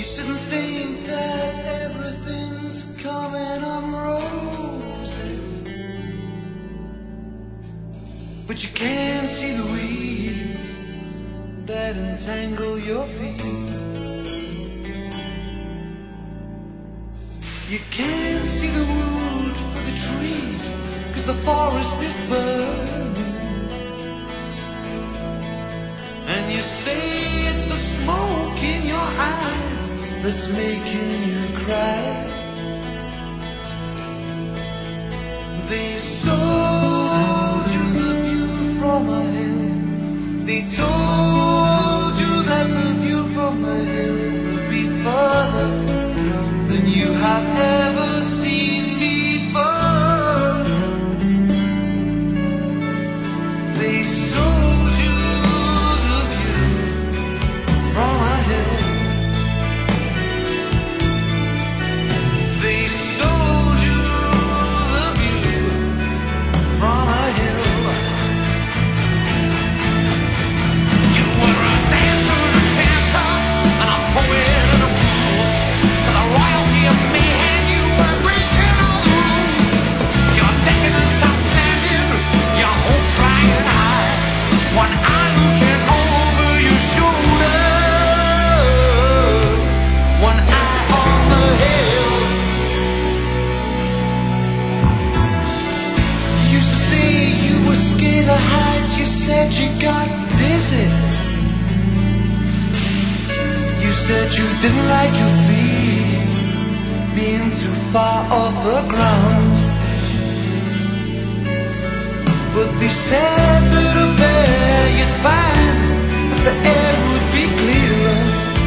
shouldn't think that everything's coming on roses, but you can't see the weeds that entangle your feet. You can't see the wood for the trees, 'cause the forest is burning. And you say it's the smoke in your eyes that's making you cry. They sold you the view from a hill. They told you that the view from the hill would be further than you have ever seen before. They sold you the view from a hill. They sold you the view from a hill. You were a dancer and a chanter, and a poet and a fool. To the royalty of mayhem, you were breaking all the rules. Your decadence outstanding, your hopes flying high. One eye looking over your shoulder, one eye on the hill. You used to say you were scared of heights. You said you got dizzy. You said you didn't like your feet being too far off the ground. But they said that up there you'd find that the air would be clearer.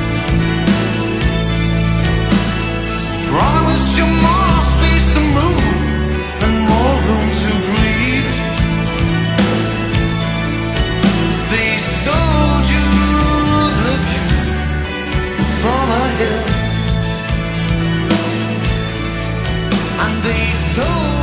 Promised you more space to move and more room to breathe. They sold you the view from a hill, and they told